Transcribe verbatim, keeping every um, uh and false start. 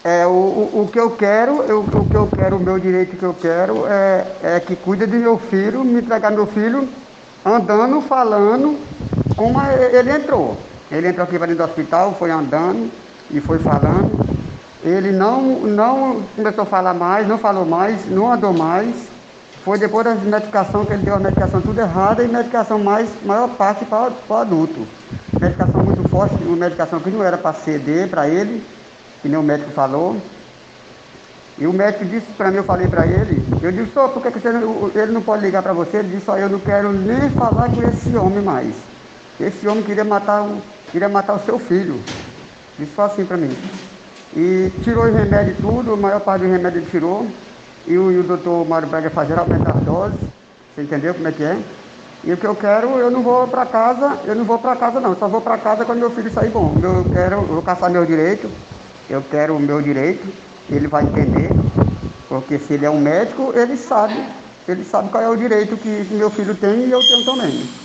É, o, o, o que eu quero, eu, o que eu quero, o meu direito que eu quero é, é que cuida de meu filho, me entregar meu filho andando, falando, como ele entrou. Ele entrou aqui para dentro do hospital, foi andando e foi falando. Ele não, não começou a falar mais, não falou mais, não andou mais. Foi depois das medicações que ele deu a medicação tudo errada e medicação mais, maior parte para o adulto. Medicação muito forte, uma medicação que não era para ceder para ele, que nem o médico falou. E o médico disse para mim, eu falei para ele, eu disse, só por que você não, ele não pode ligar para você? Ele disse, ó, eu não quero nem falar com esse homem mais. Esse homem queria matar, o, queria matar o seu filho. Disse só assim para mim. E tirou os remédios tudo, a maior parte dos remédios ele tirou. E o, e o doutor Mário Braga fazer aumentar as doses. Você entendeu como é que é? E o que eu quero, eu não vou para casa, eu não vou para casa não, só vou para casa quando meu filho sair bom. Eu quero, eu vou caçar meu direito, eu quero o meu direito, ele vai entender, porque se ele é um médico, ele sabe, ele sabe qual é o direito que, que meu filho tem e eu tenho também.